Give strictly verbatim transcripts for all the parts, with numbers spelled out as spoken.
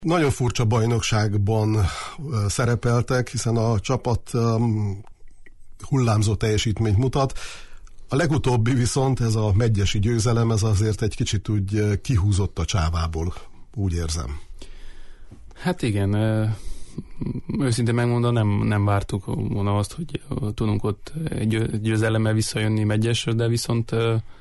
Nagyon furcsa bajnokságban szerepeltek, hiszen a csapat hullámzó teljesítményt mutat. A legutóbbi viszont, ez a medgyesi győzelem, ez azért egy kicsit úgy kihúzott a csávából, úgy érzem. Hát igen, őszintén megmondom, nem, nem vártuk volna azt, hogy tudunk ott egy győzelemmel visszajönni Medgyesről, de viszont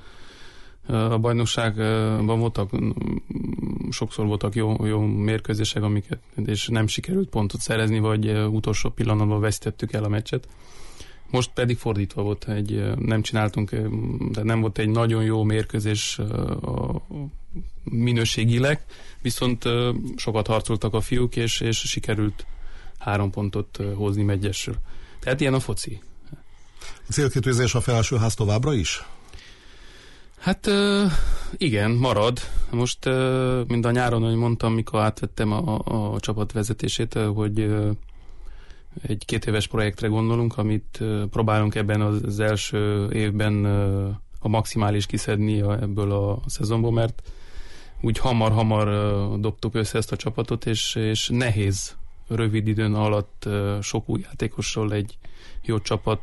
a bajnokságban voltak, sokszor voltak jó, jó mérkőzések, amiket és nem sikerült pontot szerezni, vagy utolsó pillanatban vesztettük el a meccset. Most pedig fordítva volt, egy, nem csináltunk, de nem volt egy nagyon jó mérkőzés a minőségileg, viszont sokat harcoltak a fiúk, és, és sikerült három pontot hozni Medgyesről. Tehát ilyen a foci. A célkitűzés a felsőház továbbra is? Hát igen, marad. Most, mind a nyáron, ahogy mondtam, mikor átvettem a, a csapat vezetését, hogy egy két éves projektre gondolunk, amit próbálunk ebben az első évben a maximális kiszedni ebből a szezonból, mert úgy hamar-hamar dobtuk össze ezt a csapatot, és, és nehéz rövid időn alatt sok új játékosról egy jó csapat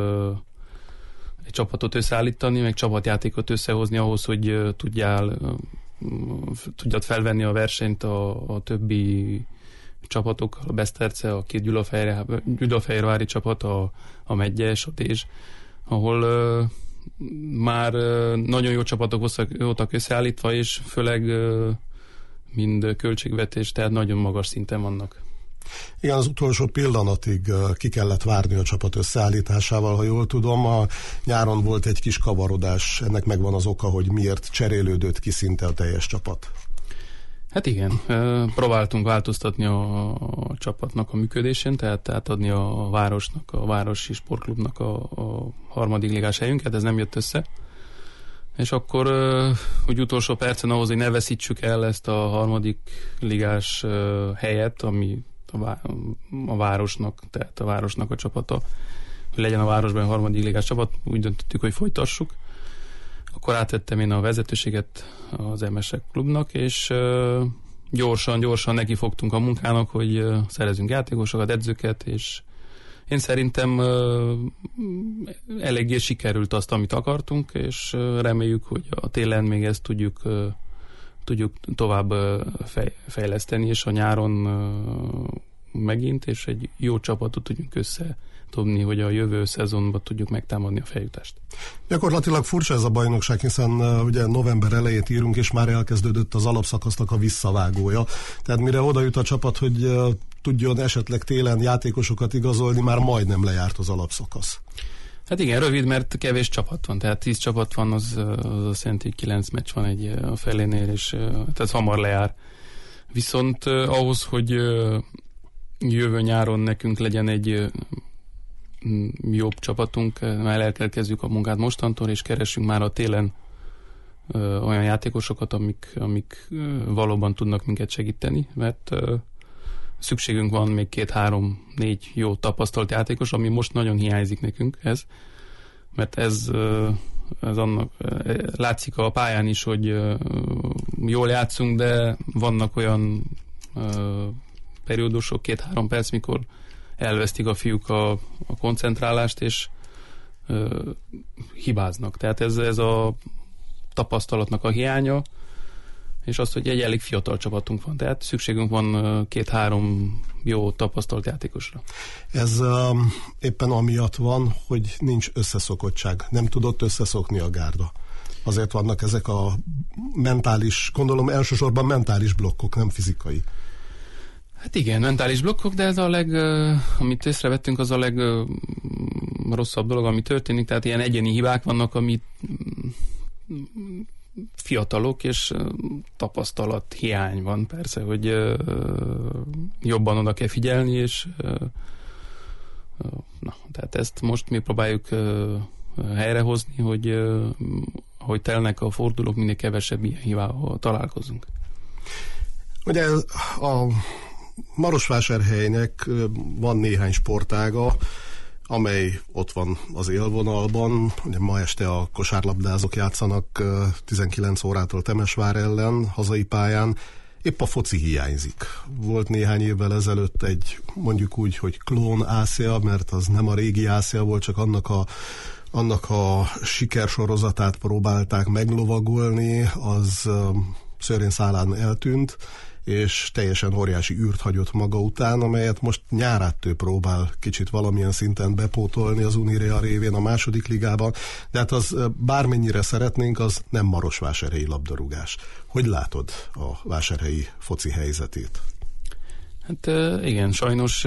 egy csapatot összeállítani, meg csapatjátékot összehozni ahhoz, hogy tudjál tudjad felvenni a versenyt a, a többi csapatokkal, a Beszterce, a két Gyulafehérvári csapat, a, a Medgyes, a Dézs, ahol uh, már uh, nagyon jó csapatok voltak összeállítva, és főleg uh, mind költségvetés, tehát nagyon magas szinten vannak. Igen, az utolsó pillanatig ki kellett várni a csapat összeállításával, ha jól tudom. A nyáron volt egy kis kavarodás, ennek megvan az oka, hogy miért cserélődött ki szinte a teljes csapat. Hát igen, próbáltunk változtatni a, a csapatnak a működésén, tehát átadni a városnak, a városi sportklubnak a, a harmadik ligás helyünket, ez nem jött össze. És akkor úgy utolsó percen ahhoz, hogy ne veszítsük el ezt a harmadik ligás helyet, ami a, a városnak, tehát a városnak a csapata, hogy legyen a városban a harmadik ligás csapat, úgy döntöttük, hogy folytassuk. Akkor átvettem én a vezetőséget az em es e klubnak, és gyorsan-gyorsan neki fogtunk a munkának, hogy szerezünk játékosokat, edzőket, és én szerintem eléggé sikerült azt, amit akartunk, és reméljük, hogy a télen még ezt tudjuk, tudjuk tovább fejleszteni, és a nyáron megint, és egy jó csapatot tudjunk összedobni, hogy a jövő szezonban tudjuk megtámadni a feljutást. Gyakorlatilag furcsa ez a bajnokság, hiszen uh, ugye november elejét írunk, és már elkezdődött az alapszakasznak a visszavágója. Tehát mire oda jut a csapat, hogy uh, tudjon esetleg télen játékosokat igazolni, már majdnem lejárt az alapszakasz. Hát igen, rövid, mert kevés csapat van. Tehát tíz csapat van, az, az azt jelenti, hogy kilenc meccs van egy a felénél, és uh, tehát hamar lejár. Viszont uh, ahhoz, hogy uh, jövő nyáron nekünk legyen egy uh, jobb csapatunk, már el kell kezdjük a munkát mostantól, és keresünk már a télen ö, olyan játékosokat, amik, amik ö, valóban tudnak minket segíteni, mert ö, szükségünk van még két-három, négy jó tapasztalt játékos, ami most nagyon hiányzik nekünk ez, mert ez, ö, ez annak ö, látszik a pályán is, hogy ö, jól játszunk, de vannak olyan ö, periódusok, két-három perc, mikor elvesztik a fiúk a, a koncentrálást, és ö, hibáznak. Tehát ez, ez a tapasztalatnak a hiánya, és az, hogy egy elég fiatal csapatunk van. Tehát szükségünk van két-három jó tapasztalt játékosra. Ez um, éppen amiatt van, hogy nincs összeszokottság. Nem tudott összeszokni a gárda. Azért vannak ezek a mentális, gondolom elsősorban mentális blokkok, nem fizikai. Hát igen, mentális blokkok, de ez a leg, amit észrevettünk, az a legrosszabb dolog, ami történik, tehát ilyen egyéni hibák vannak, amit fiatalok, és tapasztalat hiány van, persze, hogy jobban oda kell figyelni, és na, tehát ezt most mi próbáljuk helyrehozni, hogy hogy telnek a fordulók, minél kevesebb ilyen hibával találkozunk. Ugye a Marosvásárhelynek van néhány sportága, amely ott van az élvonalban. Ugye ma este a kosárlabdázók játszanak tizenkilenc órától Temesvár ellen, hazai pályán, épp a foci hiányzik. Volt néhány évvel ezelőtt egy, mondjuk úgy, hogy klón Ászia, mert az nem a régi Ászia volt, csak annak a annak a sikersorozatát próbálták meglovagolni, az szőrén szálán eltűnt, és teljesen óriási űrt hagyott maga után, amelyet most Nyáráttő próbál kicsit valamilyen szinten bepótolni az Unirea révén a második ligában, de hát az bármennyire szeretnénk, az nem marosvásárhelyi labdarúgás. Hogy látod a vásárhelyi foci helyzetét? Hát igen, sajnos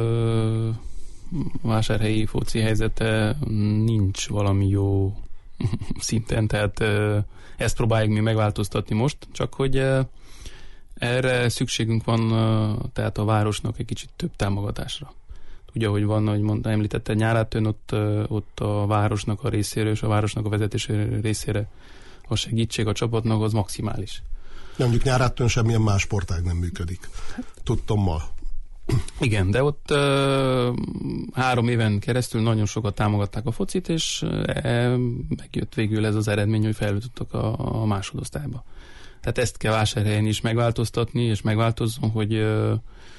vásárhelyi foci helyzete nincs valami jó szinten, tehát ezt próbáljuk mi megváltoztatni most, csak hogy erre szükségünk van, tehát a városnak egy kicsit több támogatásra. Ugye, hogy van, ahogy mondta, említette Nyáráttőn, ott, ott a városnak a részéről és a városnak a vezetési részére a segítség a csapatnak az maximális. Mondjuk Nyáráttőn semmilyen más sportág nem működik. Tudtommal. Igen, de ott uh, három éven keresztül nagyon sokat támogatták a focit, és uh, megjött végül ez az eredmény, hogy feljutottak a, a másodosztályba. Tehát ezt kell Vásárhelyen is megváltoztatni, és megváltozzon, hogy uh,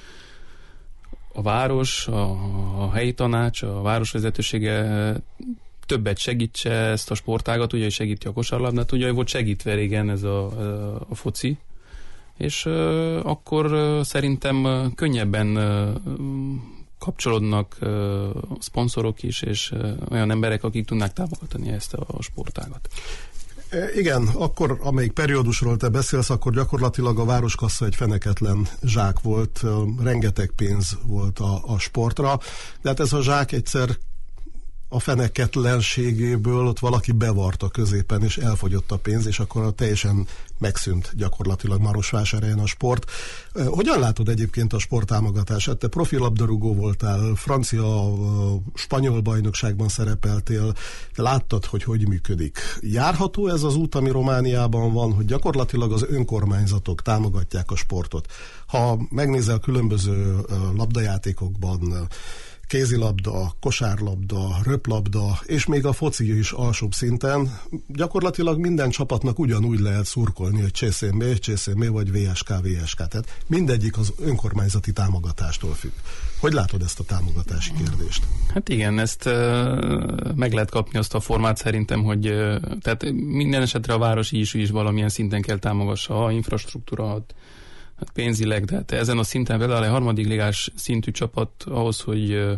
a város, a, a helyi tanács, a városvezetősége többet segítse ezt a sportágat, ugye, hogy segíti a kosárlabdát, ugye, hogy volt segítve régen ez a, a, a foci, és uh, akkor uh, szerintem uh, könnyebben uh, kapcsolódnak uh, szponzorok is, és uh, olyan emberek, akik tudnák támogatni ezt a, a sportágat. Igen, akkor, amelyik periódusról te beszélsz, akkor gyakorlatilag a városkassa egy feneketlen zsák volt, rengeteg pénz volt a, a sportra, de hát ez a zsák egyszer a feneketlenségéből ott valaki bevarta középen, és elfogyott a pénz, és akkor teljesen megszűnt gyakorlatilag Marosvásárhelyen a sport. Hogyan látod egyébként a sporttámogatását? Te profilabdarúgó voltál, francia, spanyol bajnokságban szerepeltél, te láttad, hogy hogy működik. Járható ez az út, ami Romániában van, hogy gyakorlatilag az önkormányzatok támogatják a sportot? Ha megnézel különböző labdajátékokban, kézilabda, kosárlabda, röplabda, és még a foci is alsóbb szinten, gyakorlatilag minden csapatnak ugyanúgy lehet szurkolni, hogy cé cé em bé, cé cé em bé vagy vé es ká, vé es ká. Tehát mindegyik az önkormányzati támogatástól függ. Hogy látod ezt a támogatási kérdést? Hát igen, ezt uh, meg lehet kapni azt a formát szerintem, hogy uh, tehát minden esetre a város is, is valamilyen szinten kell támogassa a infrastruktúra, hát pénzileg, de hát ezen a szinten például egy harmadik ligás szintű csapat ahhoz, hogy uh,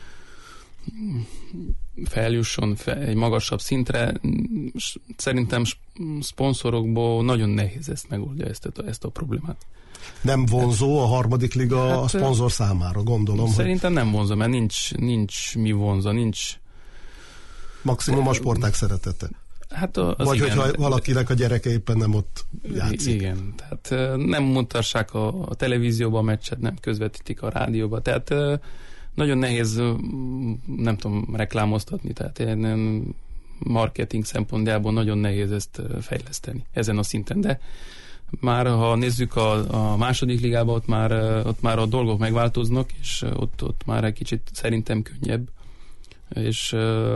feljusson fel egy magasabb szintre, szerintem szponzorokból nagyon nehéz ezt megoldja, ezt a, ezt a problémát. Nem vonzó a harmadik liga hát, a szponzor számára, gondolom. Szerintem hogy... nem vonzó, mert nincs, nincs mi vonza, nincs... Maximum a sportág szeretete. Hát az Vagy igen, hogyha valakinek a gyereke éppen nem ott játszik. Igen, tehát nem mutassák a, a televízióban a meccset, nem közvetítik a rádióba, tehát nagyon nehéz, nem tudom, reklámoztatni, tehát ilyen marketing szempontjából nagyon nehéz ezt fejleszteni ezen a szinten, de már ha nézzük a, a második ligában, ott már, ott már a dolgok megváltoznak, és ott, ott már egy kicsit szerintem könnyebb, és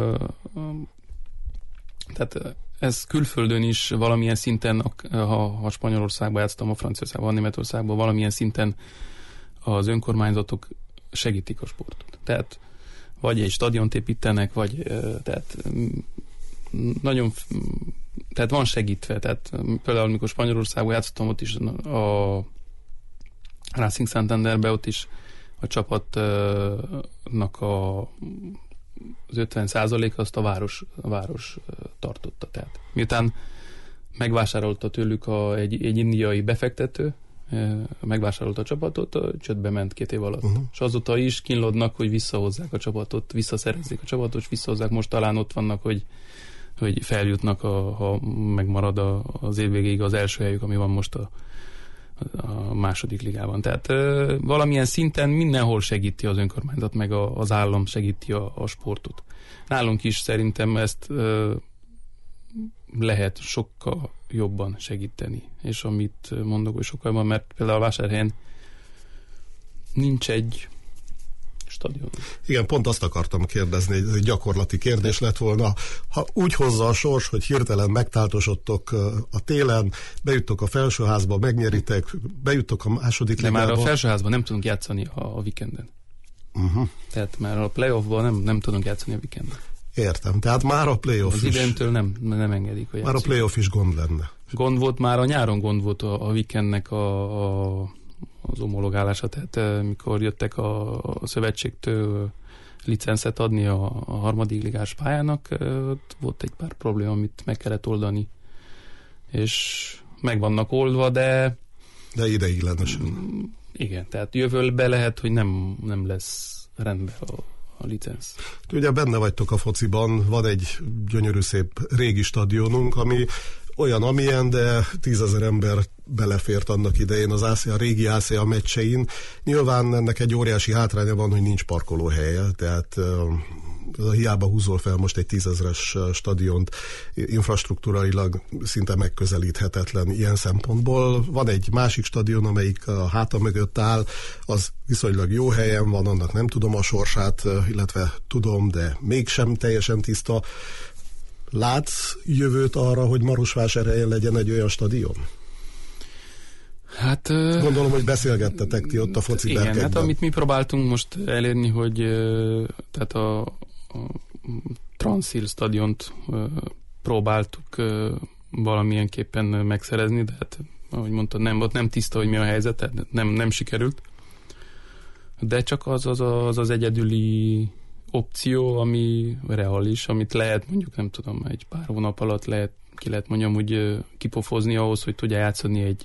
tehát ez külföldön is valamilyen szinten, ha, ha Spanyolországban játszottam, a Franciaországban, a Németországban, valamilyen szinten az önkormányzatok segítik a sportot. Tehát vagy egy stadiont építenek, vagy tehát nagyon, tehát van segítve. Tehát például, amikor Spanyolországban játszottam, ott is a Racing Santanderbe, ott is a csapatnak a az ötven százalék azt a város, a város tartotta. Tehát miután megvásárolta tőlük a, egy, egy indiai befektető, megvásárolta a csapatot, a csődbe ment két év alatt. Uh-huh. És azóta is kínlódnak, hogy visszahozzák a csapatot, visszaszerezzék a csapatot, és visszahozzák. Most talán ott vannak, hogy, hogy feljutnak, a, ha megmarad a, az év végéig az első helyük, ami van most a, a második ligában. Tehát ö, valamilyen szinten mindenhol segíti az önkormányzat, meg a, az állam segíti a, a sportot. Nálunk is szerintem ezt ö, lehet sokkal jobban segíteni. És amit mondok, hogy sokkal jobban, mert például a Vásárhelyen nincs egy stadion. Igen, pont azt akartam kérdezni, ez egy gyakorlati kérdés lett volna. Ha úgy hozza a sors, hogy hirtelen megtáltosodtok a télen, bejuttok a felsőházba, megnyeritek, bejuttok a második ligába. De már a felsőházban nem tudunk játszani a, a weekenden. Uh-huh. Tehát már a playoffban nem, nem tudunk játszani a weekenden. Értem, tehát már a playoff az is. Az idéntől nem, nem engedik, hogy már játszunk. a playoff is gond lenne. Gond volt, már a nyáron gond volt a, a weekendnek a, a, az homologálása, tehát mikor jöttek a, a szövetségtől licencet adni a, a harmadik ligás pályának, volt egy pár probléma, amit meg kellett oldani, és meg vannak oldva, de... De ideiglenesen. Igen, tehát jövőbe lehet, hogy nem, nem lesz rendben a, a licenc. Ugye benne vagytok a fociban, van egy gyönyörű szép régi stadionunk, ami olyan, amilyen, de tízezer ember belefért annak idején az á cé á, a régi á cé á meccsein. Nyilván ennek egy óriási hátránya van, hogy nincs parkolóhelye, tehát uh, hiába húzol fel most egy tízezres stadiont, infrastruktúrailag szinte megközelíthetetlen ilyen szempontból. Van egy másik stadion, amelyik a háta mögött áll, az viszonylag jó helyen van, annak nem tudom a sorsát, illetve tudom, de mégsem teljesen tiszta. Látsz jövőt arra, hogy Marosvásárhelyen legyen egy olyan stadion? Hát... Gondolom, hogy beszélgettetek ti ott a foci igen, berkekben. hát amit mi próbáltunk most elérni, hogy tehát a, a Transzil stadiont próbáltuk valamilyenképpen megszerezni, de hát, ahogy mondtad, nem, ott nem tiszta, hogy mi a helyzet, tehát nem, nem sikerült. De csak az az, az, az egyedüli opció, ami reális, amit lehet mondjuk, nem tudom, egy pár hónap alatt lehet, ki lehet mondjam úgy kipofozni ahhoz, hogy tudja játszani egy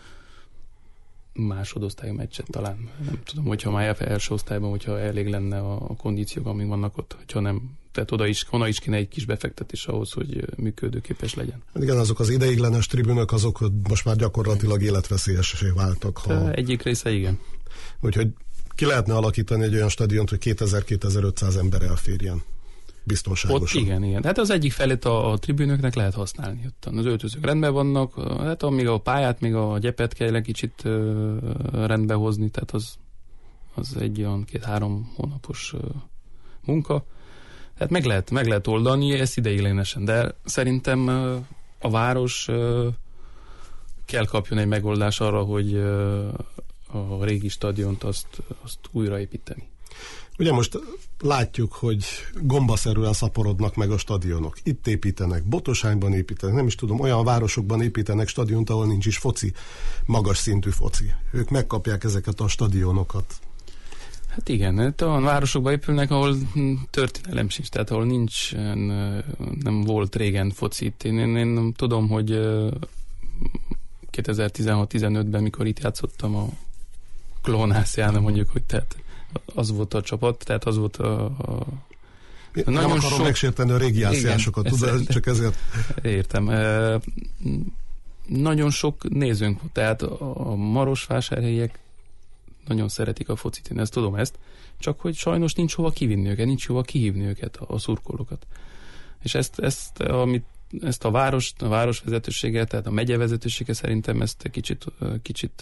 másodosztályú meccset talán. Nem tudom, hogyha már első osztályban, hogyha elég lenne a, a kondíciók, amik vannak ott, hogyha nem. Tehát oda is, onnan is kéne egy kis befektetés ahhoz, hogy működőképes legyen. Igen, azok az ideiglenes tribünök, azok most már gyakorlatilag életveszélyesé váltak. Ha... Egyik része igen. Úgyhogy ki lehetne alakítani egy olyan stadiont, hogy kétezer-kétezer-ötszáz ember elférjen biztonságosan. Ott igen, igen. Hát az egyik felét a, a tribünöknek lehet használni. Ott az öltözők rendben vannak, hát amíg a pályát, még a gyepet kell egy kicsit uh, rendbe hozni, tehát az, az egy olyan két-három hónapos uh, munka. Hát meg lehet, meg lehet oldani, ezt ideiglenesen, de szerintem uh, a város uh, kell kapjon egy megoldás arra, hogy uh, a régi stadiont azt, azt újraépíteni. Ugye most látjuk, hogy gombaszerűen szaporodnak meg a stadionok. Itt építenek, Botosányban építenek, nem is tudom, olyan városokban építenek stadiont, ahol nincs is foci, magas szintű foci. Ők megkapják ezeket a stadionokat. Hát igen, olyan városokban épülnek, ahol történelem sincs, tehát ahol nincs, nem volt régen foci. Én, én, én tudom, hogy kétezer-tizenhat-tizenötben, mikor itt játszottam a Klónászján, mondjuk, hogy tehát az volt a csapat, tehát az volt a... a nem nagyon akarom sok... megsérteni a régi ászjásokat, tudod, csak ezért... Értem. E, nagyon sok nézőnk volt, tehát a marosvásárhelyiek nagyon szeretik a focit, én ezt tudom ezt, csak hogy sajnos nincs hova kivinni őket, nincs hova kihívni őket, a, a szurkolókat. És ezt, ezt, amit, ezt a város, a városvezetősége, tehát a megyevezetősége szerintem ezt kicsit, kicsit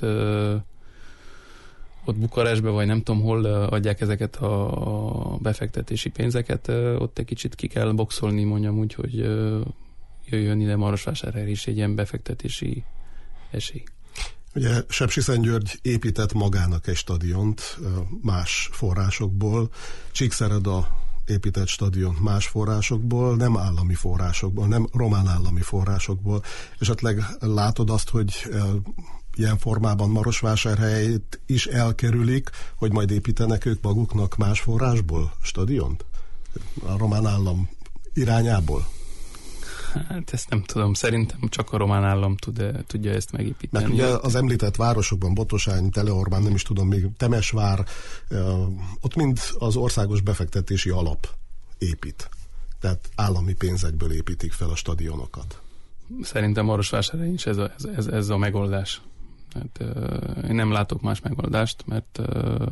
ott Bukarestben, vagy nem tudom hol adják ezeket a befektetési pénzeket, ott egy kicsit ki kell boxolni, mondjam úgy, hogy jöjjön ide Marosvásárhelyre is egy ilyen befektetési esély. Ugye Sepsiszentgyörgy épített magának egy stadiont más forrásokból, Csíkszereda épített stadiont más forrásokból, nem állami forrásokból, nem román állami forrásokból. Esetleg látod azt, hogy ilyen formában Marosvásárhelyt is elkerülik, hogy majd építenek ők maguknak más forrásból stadiont? A román állam irányából? Hát ezt nem tudom, szerintem csak a román állam tud, tudja ezt megépíteni. Mert ugye az említett városokban, Botosány, Teleormán, nem is tudom, még Temesvár, ott mind az országos befektetési alap épít. Tehát állami pénzekből építik fel a stadionokat. Szerintem Marosvásárhelyen is ez a, ez, ez, ez a megoldás. Hát, uh, én nem látok más megoldást, mert uh,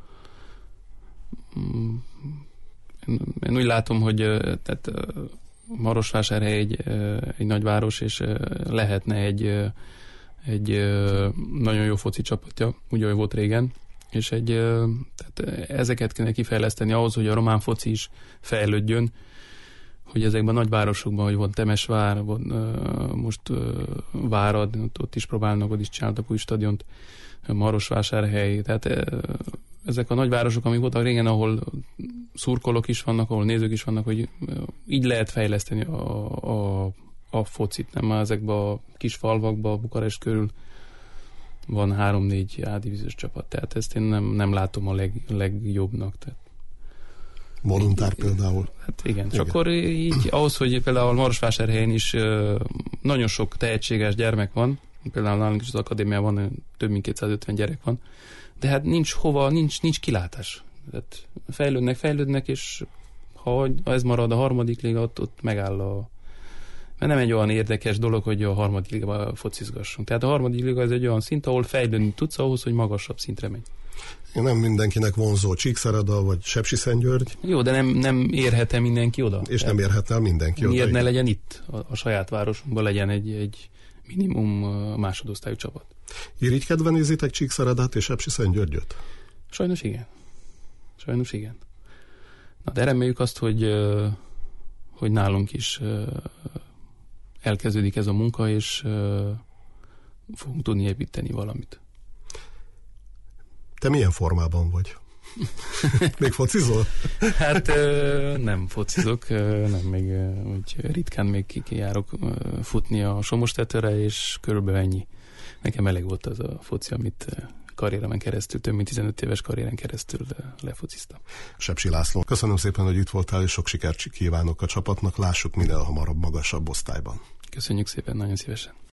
én, én úgy látom, hogy uh, tehát, uh, Marosvásárhely egy, uh, egy nagyváros, és uh, lehetne egy, uh, egy uh, nagyon jó foci csapatja, úgy, ahogy volt régen. És egy, tehát ezeket kéne kifejleszteni ahhoz, hogy a román foci is fejlődjön, hogy ezekben a nagyvárosokban, hogy van Temesvár, van, most Várad, ott is próbálnak, ott is csináltak új stadiont, Marosvásárhely, tehát ezek a nagyvárosok, amik voltak régen, ahol szurkolók is vannak, ahol nézők is vannak, hogy így lehet fejleszteni a, a, a focit, nem már ezekben a kis falvakban, Bukarest körül van három-négy A-divíziós csapat, tehát ezt én nem, nem látom a leg, legjobbnak. Tehát. Voluntár például. Hát igen, igen. Csak akkor így ahhoz, hogy például Marosvásárhelyen is nagyon sok tehetséges gyermek van, például nálunk is az akadémiában van, több mint kétszázötven gyerek van, de hát nincs hova, nincs, nincs kilátás. Tehát fejlődnek, fejlődnek, és ha ez marad a harmadik liga, ott, ott megáll a... Mert nem egy olyan érdekes dolog, hogy a harmadik ligában focizgassunk. Tehát a harmadik liga ez egy olyan szint, ahol fejlődni tudsz ahhoz, hogy magasabb szintre megy. Nem mindenkinek vonzó Csíkszereda vagy Sepsiszentgyörgy. Jó, de nem, nem érhet-e mindenki oda? És nem érhet el mindenki oda. Miért ne legyen itt, a, a saját városunkban legyen egy, egy minimum másodosztályú csapat? Irigykedve nézitek Csíkszeredát és Sepsiszentgyörgyöt? Sajnos igen. Sajnos igen. Na, de reméljük azt, hogy, hogy nálunk is elkezdődik ez a munka, és fogunk tudni építeni valamit. Te milyen formában vagy? Még focizol? Hát nem focizok, nem, még úgy ritkán még kijárok futni a Somostetőre, és körülbelül ennyi. Nekem elég volt az a foci, amit karrieremen keresztül, több mint tizenöt éves karrieren keresztül lefociztam. Sepsi László, köszönöm szépen, hogy itt voltál, és sok sikert kívánok a csapatnak, lássuk minél hamarabb magasabb osztályban. Köszönjük szépen, nagyon szívesen.